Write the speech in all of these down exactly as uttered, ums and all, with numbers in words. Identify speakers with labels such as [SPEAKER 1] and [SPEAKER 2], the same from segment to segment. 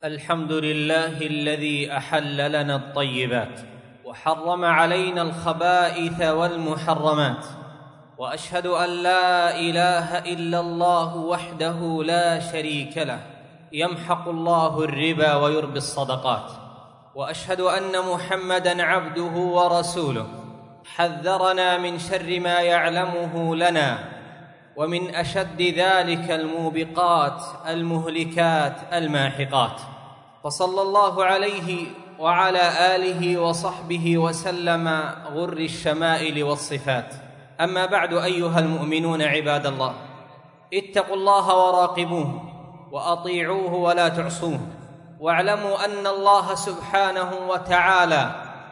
[SPEAKER 1] الحمد لله الذي أحل لنا الطيبات وحرم علينا الخبائث والمحرمات، وأشهد أن لا إله إلا الله وحده لا شريك له يمحق الله الربا ويربي الصدقات، وأشهد أن محمدًا عبده ورسوله حذرنا من شر ما يعلمه لنا ومن أشد ذلك الموبقات المهلكات الماحقات، فصلى الله عليه وعلى آله وصحبه وسلم غر الشمائل والصفات. أما بعد، أيها المؤمنون عباد الله، اتقوا الله وراقبوه وأطيعوه ولا تعصوه، واعلموا أن الله سبحانه وتعالى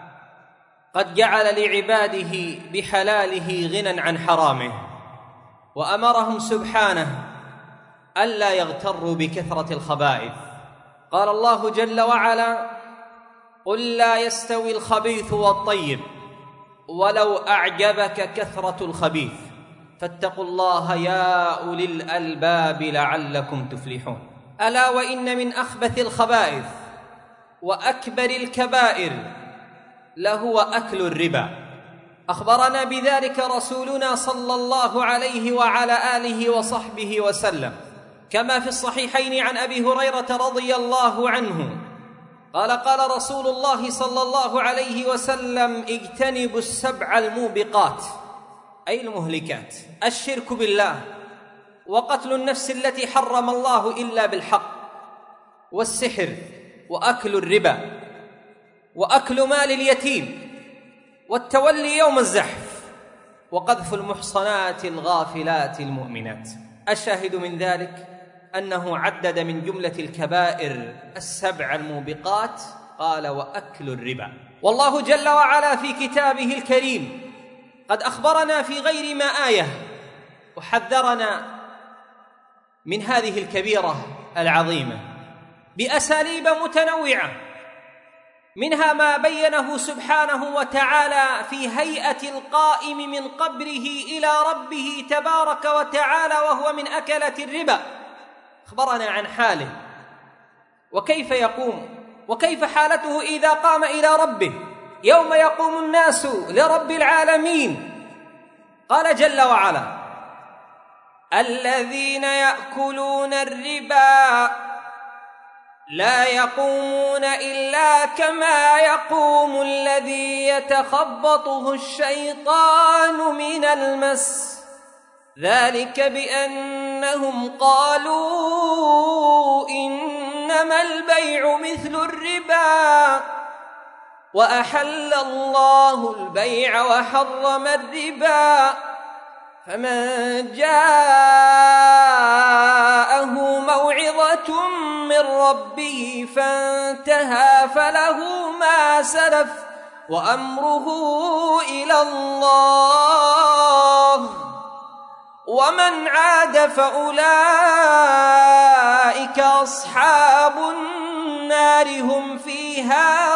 [SPEAKER 1] قد جعل لعباده بحلاله غنى عن حرامه، وأمرهم سبحانه ألا يغتروا بكثرة الخبائث. قال الله جل وعلا: قل لا يستوي الخبيث والطيب ولو أعجبك كثرة الخبيث فاتقوا الله يا أولي الألباب لعلكم تفلحون. ألا وإن من أخبث الخبائث وأكبر الكبائر لهو أكل الربا. أخبرنا بذلك رسولنا صلى الله عليه وعلى آله وصحبه وسلم، كما في الصحيحين عن أبي هريرة رضي الله عنه قال: قال رسول الله صلى الله عليه وسلم: اجتنبوا السبع الموبقات، أي المهلكات: الشرك بالله، وقتل النفس التي حرم الله إلا بالحق، والسحر، وأكل الربا، وأكل مال اليتيم، والتولي يوم الزحف، وقذف المحصنات الغافلات المؤمنات. الشاهد من ذلك أنه عدد من جملة الكبائر السبع الموبقات، قال: وأكل الربا. والله جل وعلا في كتابه الكريم قد أخبرنا في غير ما آية وحذرنا من هذه الكبيرة العظيمة بأساليب متنوعة، منها ما بينه سبحانه وتعالى في هيئة القائم من قبره إلى ربه تبارك وتعالى وهو من أكلة الربا، أخبرنا عن حاله وكيف يقوم وكيف حالته إذا قام إلى ربه يوم يقوم الناس لرب العالمين. قال جل وعلا: الذين يأكلون الربا لا يقومون إلا كما يقوم الذي يتخبطه الشيطان من المس، ذلك بأنهم قالوا إنما البيع مثل الربا وأحل الله البيع وحرم الربا، فمن جاءه موعظة من ربه فانتهى فله ما سلف وأمره إلى الله، ومن عاد فأولئك أصحاب النار هم فيها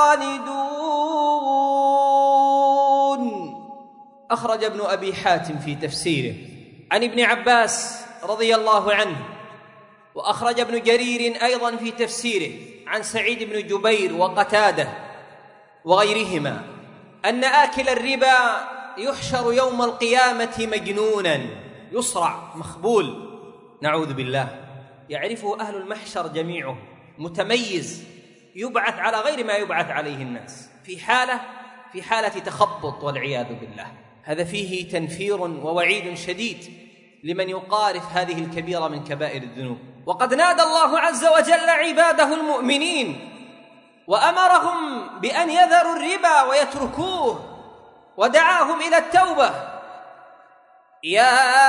[SPEAKER 1] خالدون. أخرج ابن أبي حاتم في تفسيره عن ابن عباس رضي الله عنه، وأخرج ابن جرير أيضا في تفسيره عن سعيد بن جبير وقتادة وغيرهما أن آكل الربا يحشر يوم القيامة مجنونا يصرع مخبول، نعوذ بالله، يعرفه أهل المحشر جميعه، متميز، يبعث على غير ما يبعث عليه الناس، في حالة في حالة تخبط والعياذ بالله. هذا فيه تنفير ووعيد شديد لمن يقارف هذه الكبيرة من كبائر الذنوب. وقد نادى الله عز وجل عباده المؤمنين وأمرهم بأن يذروا الربا ويتركوه، ودعاهم إلى التوبة: يا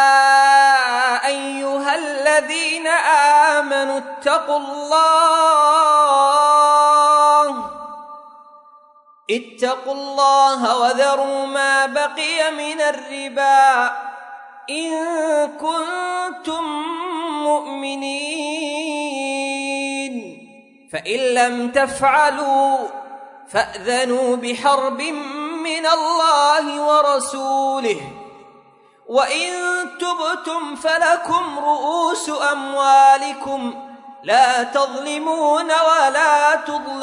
[SPEAKER 1] أيها الذين آمنوا اتقوا الله اتقوا الله وذروا ما بقي من الربا إن كنتم مؤمنين، فإن لم تفعلوا فأذنوا بحرب من الله ورسوله، وإن تبتم فلكم رؤوس أموالكم لا تظلمون ولا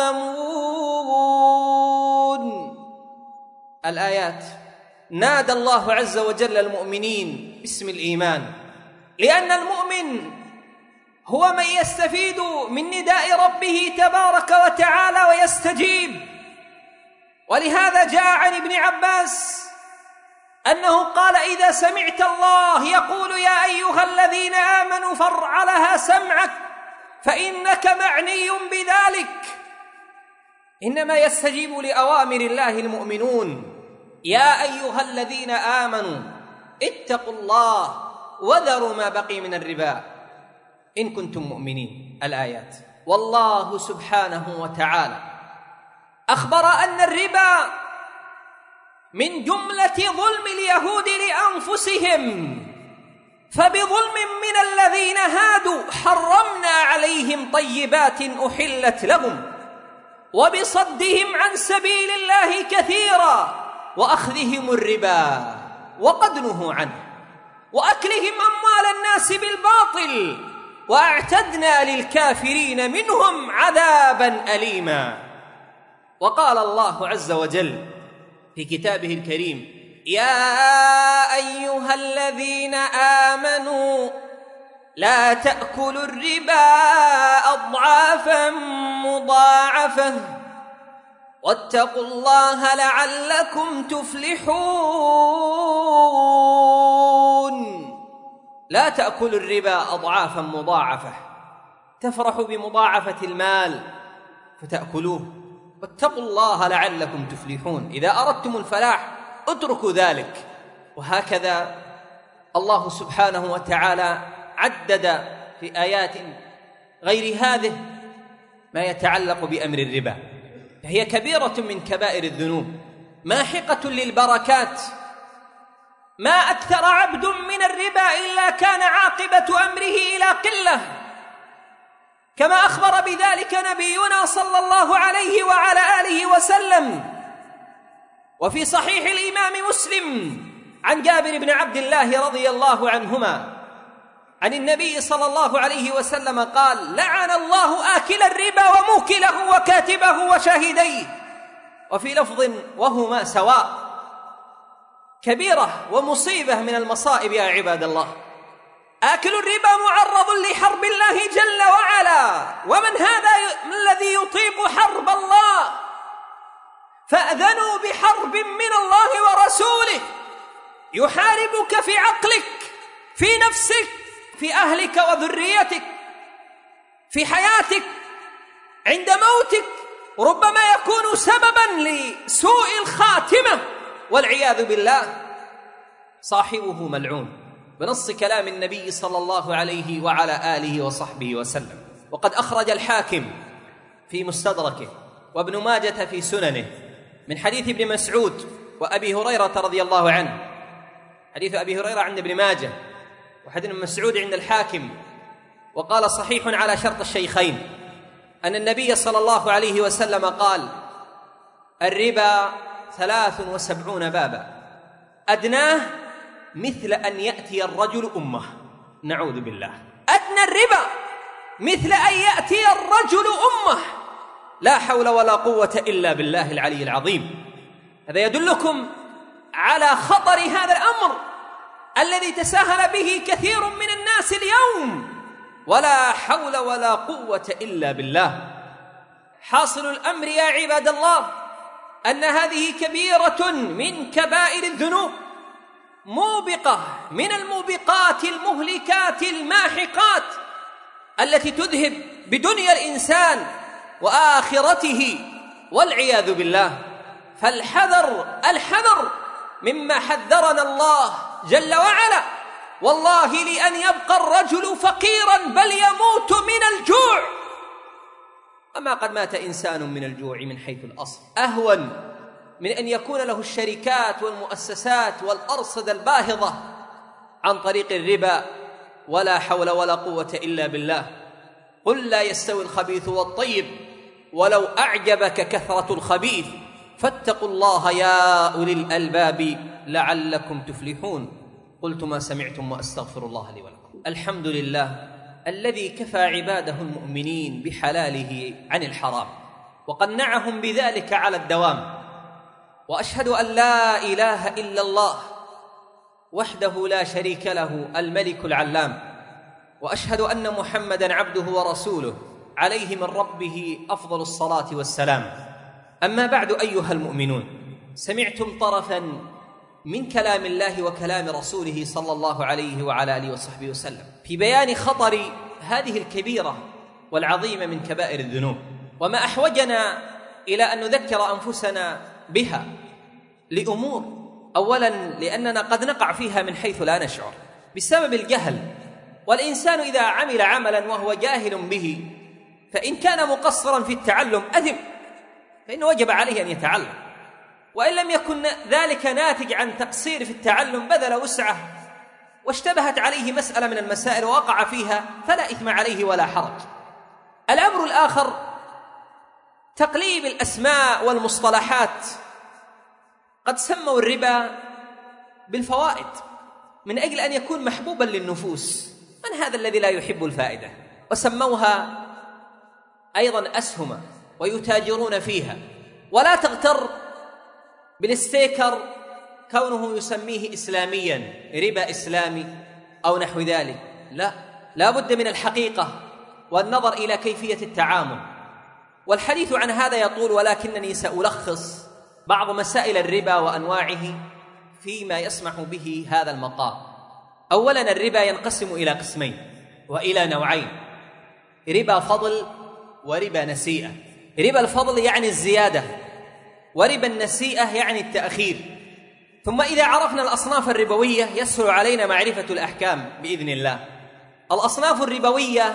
[SPEAKER 1] تظلمون. الآيات نادى الله عز وجل المؤمنين باسم الإيمان، لأن المؤمن هو من يستفيد من نداء ربه تبارك وتعالى ويستجيب. ولهذا جاء عن ابن عباس أنه قال: إذا سمعت الله يقول يا أيها الذين آمنوا فارع لها سمعك فإنك معني بذلك. إنما يستجيب لأوامر الله المؤمنون. يا أيها الذين آمنوا اتقوا الله وذروا ما بقي من الربا إن كنتم مؤمنين. الآيات. والله سبحانه وتعالى أخبر أن الربا من جملة ظلم اليهود لأنفسهم، فبظلم من الذين هادوا حرمنا عليهم طيبات أحلت لهم، وبصدهم عن سبيل الله كثيرا، وأخذهم الربا وقد نهوا عنه، وأكلهم أموال الناس بالباطل، وأعتدنا للكافرين منهم عذابا أليما. وقال الله عز وجل في كتابه الكريم: يا أيها الذين آمنوا لا تأكلوا الربا أضعافا مضاعفة واتقوا الله لعلكم تفلحون. لا تأكلوا الربا أضعافا مضاعفة، تفرحوا بمضاعفة المال فتأكلوه، واتقوا الله لعلكم تفلحون. إذا أردتم الفلاح اتركوا ذلك. وهكذا الله سبحانه وتعالى عدد في آيات غير هذه ما يتعلق بأمر الربا، فهي كبيرة من كبائر الذنوب ماحقة للبركات. ما أكثر عبد من الربا إلا كان عاقبة أمره إلى قلة، كما أخبر بذلك نبينا صلى الله عليه وعلى آله وسلم. وفي صحيح الإمام مسلم عن جابر بن عبد الله رضي الله عنهما عن النبي صلى الله عليه وسلم قال: لعن الله آكل الربا وموكله وكاتبه وشاهديه. وفي لفظ: وهما سواء. كبيرة ومصيبة من المصائب يا عباد الله. آكل الربا معرض لحرب الله جل وعلا، ومن هذا الذي يطيق حرب الله؟ فأذنوا بحرب من الله ورسوله يحاربك في عقلك، في نفسك، في أهلك وذريتك، في حياتك، عند موتك، ربما يكون سببا لسوء الخاتمة والعياذ بالله. صاحبه ملعون بنص كلام النبي صلى الله عليه وعلى آله وصحبه وسلم. وقد أخرج الحاكم في مستدركه وابن ماجة في سننه من حديث ابن مسعود وأبي هريرة رضي الله عنه. حديث أبي هريرة عند ابن ماجة وحديث ابن مسعود عند الحاكم. وقال: صحيح على شرط الشيخين أن النبي صلى الله عليه وسلم قال: الربا ثلاث وسبعون بابا أدناه مثل أن يأتي الرجل أمه. نعوذ بالله. أدنى الربا مثل أن يأتي الرجل أمه. لا حول ولا قوة إلا بالله العلي العظيم. هذا يدلكم على خطر هذا الأمر الذي تساهل به كثير من الناس اليوم. ولا حول ولا قوة إلا بالله. حاصل الأمر يا عباد الله أن هذه كبيرة من كبائر الذنوب، موبقة من الموبقات المهلكات الماحقات التي تذهب بدنيا الإنسان وآخرته والعياذ بالله. فالحذر الحذر مما حذرنا الله جل وعلا. والله لأن يبقى الرجل فقيرا بل يموت من الجوع، أما قد مات إنسان من الجوع من حيث الأصل، أهون من أن يكون له الشركات والمؤسسات والأرصدة الباهظة عن طريق الربا. ولا حول ولا قوة إلا بالله. قل لا يستوي الخبيث والطيب ولو أعجبك كثرة الخبيث فاتقوا الله يا أولي الألباب لعلكم تفلحون. قلت ما سمعتم وأستغفر الله لي ولكم. الحمد لله الذي كفى عباده المؤمنين بحلاله عن الحرام وقنعهم بذلك على الدوام. وأشهد أن لا إله إلا الله وحده لا شريك له الملك العلام، وأشهد أن محمدًا عبده ورسوله عليه من ربه أفضل الصلاة والسلام. أما بعد أيها المؤمنون، سمعتم طرفاً من كلام الله وكلام رسوله صلى الله عليه وعلى آله وصحبه وسلم في بيان خطر هذه الكبيرة والعظيمة من كبائر الذنوب، وما أحوجنا إلى أن نذكر أنفسنا بها لأمور. أولاً لأننا قد نقع فيها من حيث لا نشعر بسبب الجهل، والإنسان إذا عمل عملاً وهو جاهل به فإن كان مقصراً في التعلم أثم، فإنه وجب عليه أن يتعلم، وإن لم يكن ذلك ناتج عن تقصير في التعلم بذل وسعه واشتبهت عليه مسألة من المسائل ووقع فيها فلا إثم عليه ولا حرج. الأمر الآخر تقليب الأسماء والمصطلحات. قد سموا الربا بالفوائد من أجل أن يكون محبوبا للنفوس، من هذا الذي لا يحب الفائدة؟ وسموها أيضا أسهم ويتاجرون فيها. ولا تغتر بالاستيكر كونه يسميه إسلاميا، ربا إسلامي أو نحو ذلك، لا، لا بد من الحقيقة والنظر إلى كيفية التعامل. والحديث عن هذا يطول، ولكنني سألخص بعض مسائل الربا وأنواعه فيما يسمح به هذا المقام. أولا، الربا ينقسم إلى قسمين وإلى نوعين: ربا فضل وربا نسيئة. ربا الفضل يعني الزيادة، وربا النسيئة يعني التأخير. ثم إذا عرفنا الأصناف الربوية يسهل علينا معرفة الأحكام بإذن الله. الأصناف الربوية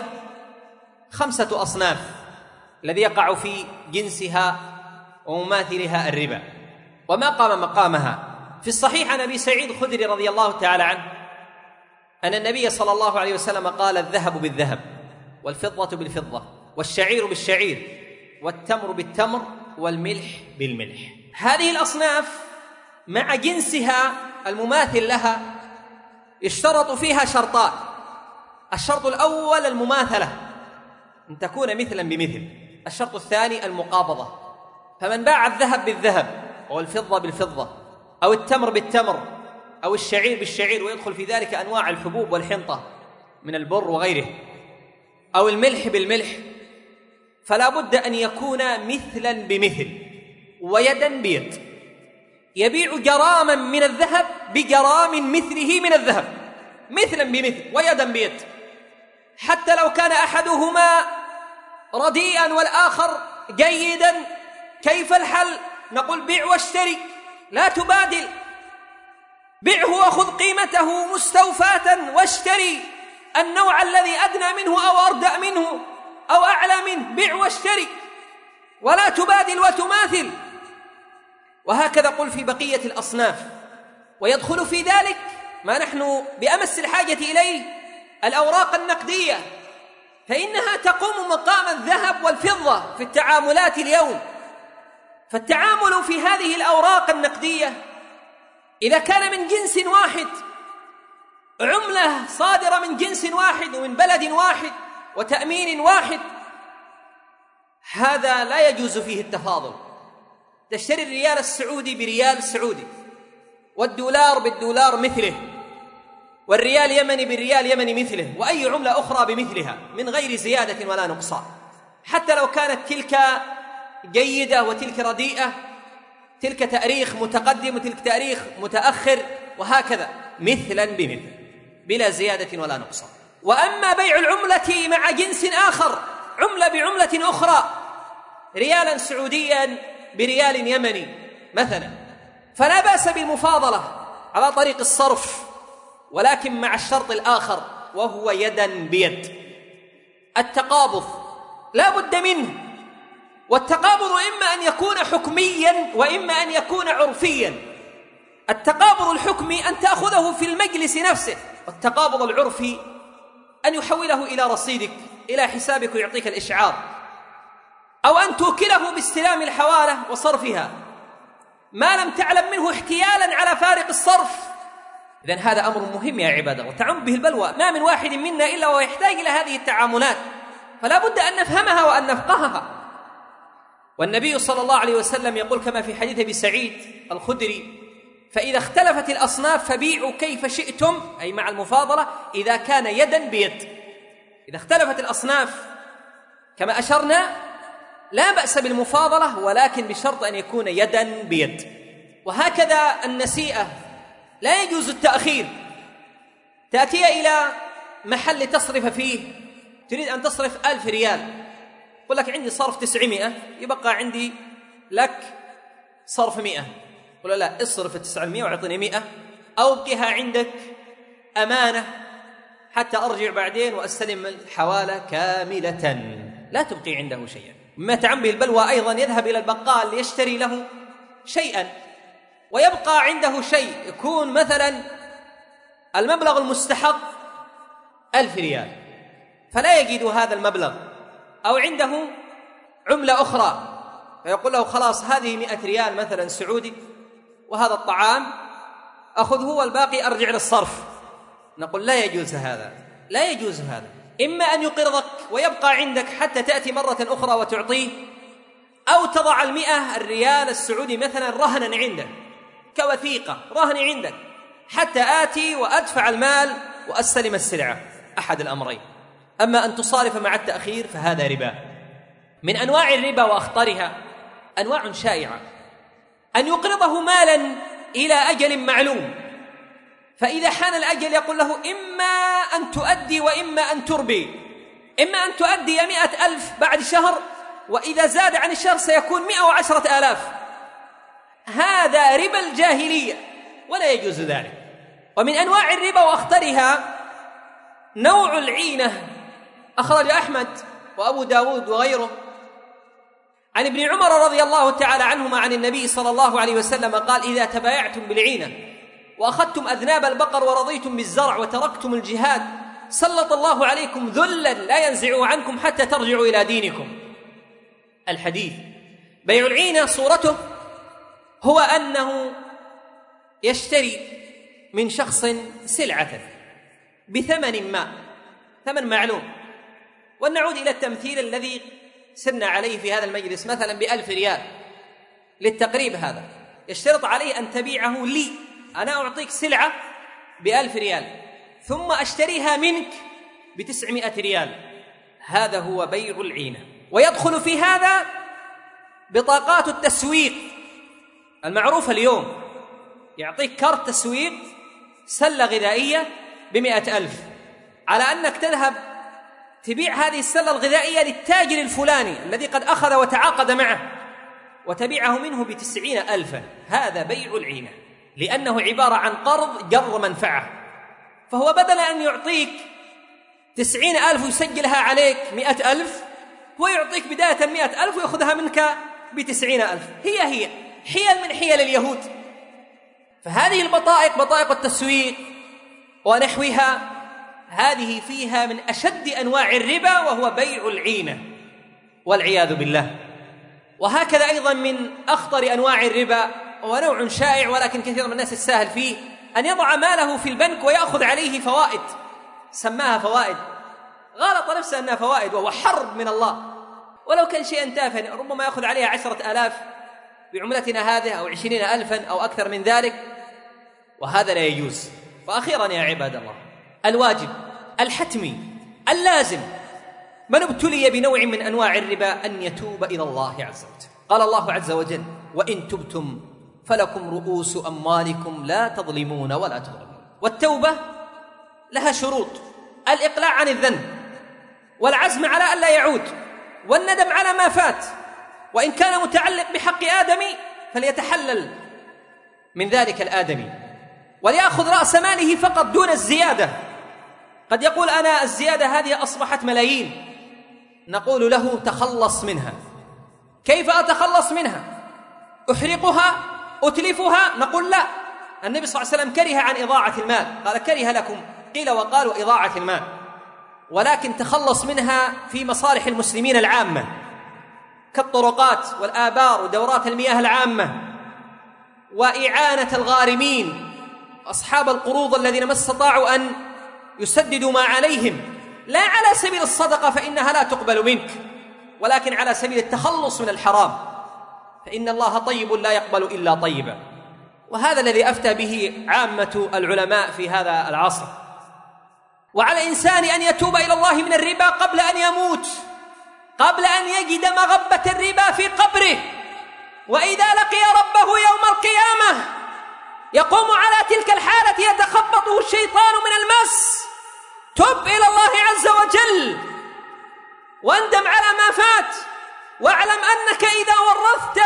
[SPEAKER 1] خمسة أصناف الذي يقع في جنسها ومماثلها الربا وما قام مقامها. في الصحيح عن أبي سعيد الخدري رضي الله تعالى عنه أن النبي صلى الله عليه وسلم قال: الذهب بالذهب، والفضة بالفضة، والشعير بالشعير، والتمر بالتمر، والملح بالملح. هذه الأصناف مع جنسها المماثل لها يشترط فيها شرطان: الشرط الأول المماثلة، أن تكون مثلا بمثل. الشرط الثاني المقابضة، فمن باع الذهب بالذهب أو الفضة بالفضة أو التمر بالتمر أو الشعير بالشعير، ويدخل في ذلك أنواع الحبوب والحنطة من البر وغيره، أو الملح بالملح، فلا بد أن يكون مثلا بمثل ويدا بيد. يبيع جراما من الذهب بجرام مثله من الذهب، مثلا بمثل ويدا بيد. حتى لو كان أحدهما رديئا والآخر جيدا، كيف الحل؟ نقول: بيع واشتري، لا تبادل، بيعه وخذ قيمته مستوفاة، واشتري النوع الذي أدنى منه أو أردأ منه أو أعلى منه، بيع واشتري، ولا تبادل وتماثل. وهكذا قل في بقية الأصناف. ويدخل في ذلك ما نحن بأمس الحاجة إليه، الأوراق النقدية، فإنها تقوم مقام الذهب والفضة في التعاملات اليوم. فالتعامل في هذه الأوراق النقدية إذا كان من جنس واحد، عملة صادرة من جنس واحد ومن بلد واحد وتأمين واحد، هذا لا يجوز فيه التفاضل. تشتري الريال السعودي بريال سعودي، والدولار بالدولار مثله، والريال يمني بالريال يمني مثله، وأي عملة أخرى بمثلها من غير زيادة ولا نقصان، حتى لو كانت تلك جيدة وتلك رديئة، تلك تاريخ متقدم وتلك تاريخ متأخر، وهكذا مثلا بمثل بلا زيادة ولا نقصان. وأما بيع العملة مع جنس آخر، عملة بعملة أخرى، ريالا سعوديا بريال يمني مثلا، فلا بأس بالمفاضلة على طريق الصرف، ولكن مع الشرط الآخر وهو يدا بيد. التقابض لا بد منه، والتقابض إما أن يكون حكميا وإما أن يكون عرفيا. التقابض الحكمي أن تأخذه في المجلس نفسه، والتقابض العرفي أن يحوله إلى رصيدك إلى حسابك ويعطيك الإشعار، أو أن توكله باستلام الحوالة وصرفها ما لم تعلم منه احتيالا على فارق الصرف، إذن هذا أمر مهم يا عباد الله، تعم به البلوى، ما من واحد منا إلا ويحتاج إلى هذه التعاملات، فلا بد أن نفهمها وأن نفقهها. والنبي صلى الله عليه وسلم يقول كما في حديث أبي سعيد الخدري: فإذا اختلفت الأصناف فبيعوا كيف شئتم، أي مع المفاضلة إذا كان يدا بيد. إذا اختلفت الأصناف كما أشرنا لا بأس بالمفاضلة، ولكن بشرط أن يكون يدا بيد. وهكذا النسيئة لا يجوز التأخير. تأتي إلى محل تصرف فيه، تريد أن تصرف ألف ريال، يقول لك عندي صرف تسعمائة، يبقى عندي لك صرف مئة. قل لا، اصرف التسعمائة وعطني مئة، أو ابقها عندك أمانة حتى أرجع بعدين وأستلم الحوالة كاملة، لا تبقي عنده شيئا. مما تعم به البلوى أيضا يذهب إلى البقال ليشتري له شيئا ويبقى عنده شيء، يكون مثلا المبلغ المستحق ألف ريال فلا يجد هذا المبلغ، أو عنده عملة أخرى فيقول له خلاص هذه مئة ريال مثلا سعودي وهذا الطعام أخذه والباقي أرجع للصرف. نقول لا يجوز هذا، لا يجوز هذا. إما أن يقرضك ويبقى عندك حتى تأتي مرة أخرى وتعطيه، أو تضع المئة الريال السعودي مثلا رهنا عندك كوثيقة، رهن عندك حتى آتي وأدفع المال وأستلم السلعة، أحد الأمرين. أما أن تصارف مع التأخير فهذا ربا. من أنواع الربا وأخطرها أنواع شائعة: أن يقرضه مالا إلى أجل معلوم، فإذا حان الأجل يقول له إما أن تؤدي وإما أن تربي، إما أن تؤدي مئة ألف بعد شهر، وإذا زاد عن الشهر سيكون مئة وعشرة آلاف. هذا ربا الجاهلية ولا يجوز ذلك. ومن أنواع الربا وأخطرها نوع العينة. أخرج أحمد وأبو داود وغيره عن ابن عمر رضي الله تعالى عنهما عن النبي صلى الله عليه وسلم قال: إذا تبايعتم بالعينة وأخذتم أذناب البقر ورضيتم بالزرع وتركتم الجهاد سلط الله عليكم ذلا لا ينزع عنكم حتى ترجعوا إلى دينكم. الحديث. بيع العينة صورته هو أنه يشتري من شخص سلعة بثمن ما، ثمن معلوم. ونعود إلى التمثيل الذي سرنا عليه في هذا المجلس، مثلا بألف ريال للتقريب، هذا يشترط عليه أن تبيعه لي، أنا أعطيك سلعة بألف ريال ثم أشتريها منك بتسعمائة ريال، هذا هو بيع العينة. ويدخل في هذا بطاقات التسويق المعروفة اليوم، يعطيك كارت تسويق سلة غذائية بمئة ألف، على أنك تذهب تبيع هذه السلة الغذائية للتاجر الفلاني الذي قد أخذ وتعاقد معه وتبيعه منه بتسعين ألفا. هذا بيع العينة، لأنه عبارة عن قرض جر منفعة، فهو بدل أن يعطيك تسعين ألف ويسجلها عليك مئة ألف، هو يعطيك بداية مئة ألف ويأخذها منك بتسعين ألف. هي هي حيل من حيل اليهود. فهذه البطائق، بطائق التسويق ونحوها، هذه فيها من أشد أنواع الربا، وهو بيع العينة والعياذ بالله. وهكذا أيضا من أخطر أنواع الربا، ونوع شائع ولكن كثير من الناس الساهل فيه، أن يضع ماله في البنك ويأخذ عليه فوائد، سماها فوائد، غلط نفسه أنها فوائد، وهو حرب من الله. ولو كان شيئا تافها ربما يأخذ عليها عشرة آلاف بعملتنا هذه، أو عشرين ألفا أو أكثر من ذلك، وهذا لا يجوز. وأخيرا يا عباد الله، الواجب الحتمي اللازم من ابتلي بنوع من أنواع الربا أن يتوب إلى الله عز وجل. قال الله عز وجل: وإن تبتم فلكم رؤوس أموالكم لا تظلمون ولا تظلمون. والتوبة لها شروط: الإقلاع عن الذنب، والعزم على ألا يعود، والندم على ما فات، وإن كان متعلق بحق آدمي فليتحلل من ذلك الآدمي، وليأخذ رأس ماله فقط دون الزيادة. قد يقول أنا الزيادة هذه أصبحت ملايين، نقول له تخلص منها. كيف أتخلص منها؟ أحرقها؟ أتلفها؟ نقول لا، النبي صلى الله عليه وسلم كره عن إضاعة المال، قال كره لكم قيل وقال وإضاعة المال، ولكن تخلص منها في مصالح المسلمين العامة كالطرقات والآبار ودورات المياه العامة وإعانة الغارمين أصحاب القروض الذين ما استطاعوا أن يسددوا ما عليهم، لا على سبيل الصدقة فإنها لا تقبل منك، ولكن على سبيل التخلص من الحرام، فإن الله طيب لا يقبل إلا طيبا. وهذا الذي أفتى به عامة العلماء في هذا العصر. وعلى الإنسان أن يتوب إلى الله من الربا قبل أن يموت، قبل أن يجد مغبة الربا في قبره، وإذا لقي ربه يوم القيامة يقوم على تلك الحالة يتخبطه الشيطان من المس. تب إلى الله عز وجل واندم على ما فات، واعلم أنك إذا ورثت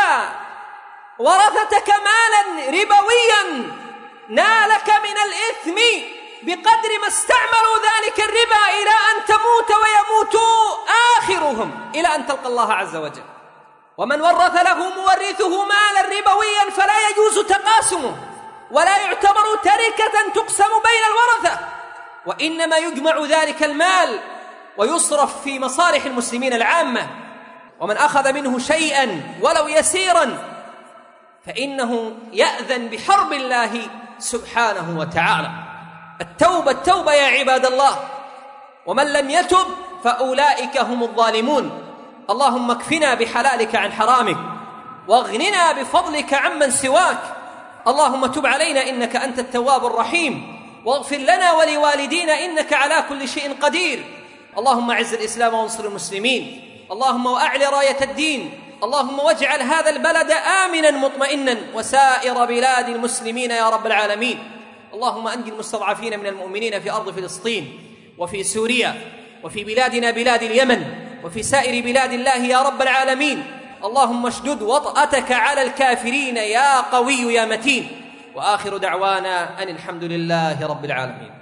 [SPEAKER 1] ورثتك مالا ربويا نالك من الإثم بقدر ما استعملوا ذلك الربا إلى أن تموت ويموتوا آخرهم إلى أن تلقى الله عز وجل. ومن ورث له مورثه مالا ربويا فلا يجوز تقاسمه، ولا يعتبر تركة تقسم بين الورثة، وإنما يجمع ذلك المال ويصرف في مصالح المسلمين العامة. ومن أخذ منه شيئا ولو يسيرا فإنه يأذن بحرب الله سبحانه وتعالى. التوبة التوبة يا عباد الله، ومن لم يتب فأولئك هم الظالمون. اللهم اكفنا بحلالك عن حرامك، واغننا بفضلك عمن سواك. اللهم تب علينا إنك أنت التواب الرحيم، واغفر لنا ولوالدينا إنك على كل شيء قدير. اللهم اعز الإسلام وانصر المسلمين، اللهم وأعل راية الدين، اللهم واجعل هذا البلد آمنا مطمئنا وسائر بلاد المسلمين يا رب العالمين. اللهم أنجِ المستضعفين من المؤمنين في أرض فلسطين وفي سوريا وفي بلادنا بلاد اليمن وفي سائر بلاد الله يا رب العالمين. اللهم اشدد وطأتك على الكافرين يا قوي يا متين. وآخر دعوانا أن الحمد لله رب العالمين.